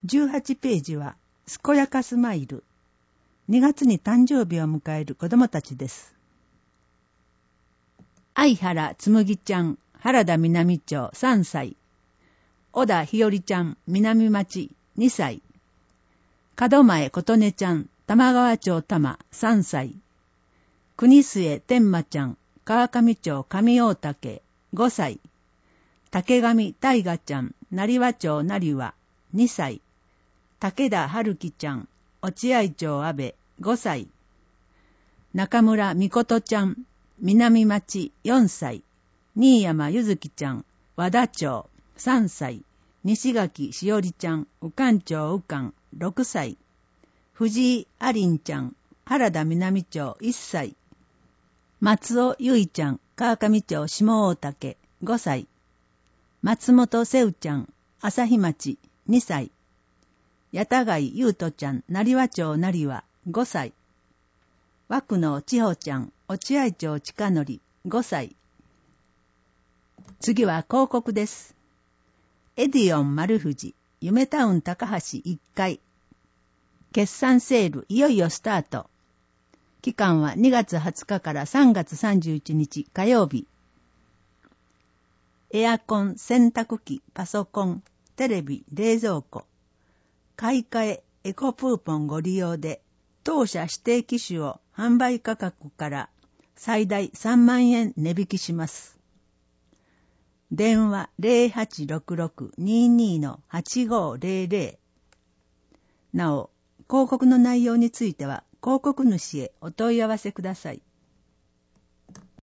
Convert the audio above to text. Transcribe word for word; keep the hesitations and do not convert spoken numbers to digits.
じゅうはちページは、すこやかスマイル。にがつに誕生日を迎える子供たちです。相原つむぎちゃん、原田南町さんさい。小田ひよりちゃん、南町にさい。門前琴音ちゃん、玉川町多摩さんさい。国末天馬ちゃん、川上町上大竹ごさい。竹上大河ちゃん、成和町成和にさい。武田春樹ちゃん、落合町阿部ごさい。中村美琴ちゃん、南町よんさい。新山ゆずきちゃん、和田町さんさい。西垣しおりちゃん、宇官町宇官ろくさい。藤井ありんちゃん、原田南町いっさい。松尾ゆいちゃん、川上町下大竹ごさい。松本せうちゃん、朝日町にさい。八田貝ゆうとちゃん、成和町成和ごさい。枠野千穂ちゃん、落合町近則ごさい。次は広告です。エディオン丸藤、夢タウン高橋いっかい。決算セールいよいよスタート。期間はにがつはつかからさんがつさんじゅういちにち火曜日。エアコン、洗濯機、パソコン、テレビ、冷蔵庫。買い替え、エコプーポンご利用で、当社指定機種を販売価格から最大さんまんえん値引きします。電話 ゼロはちろくろくにーにーのはちごーゼロゼロ。なお、広告の内容については広告主へお問い合わせください。